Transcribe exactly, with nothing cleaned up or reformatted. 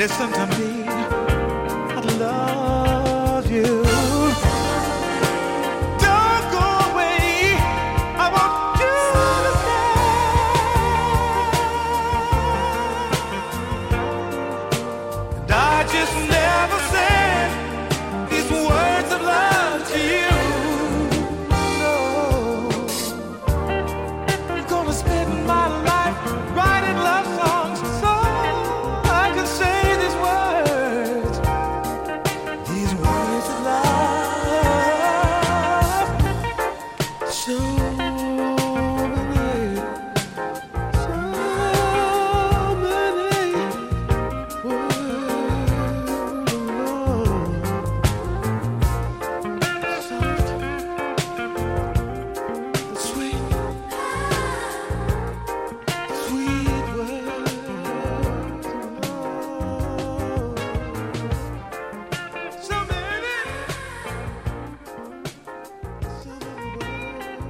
Listen to me, I love you. Don't go away, I want you to stay. And I just never said these words of love to you. No, I'm gonna spend my life writing love songs so I can say these words, these words of love. So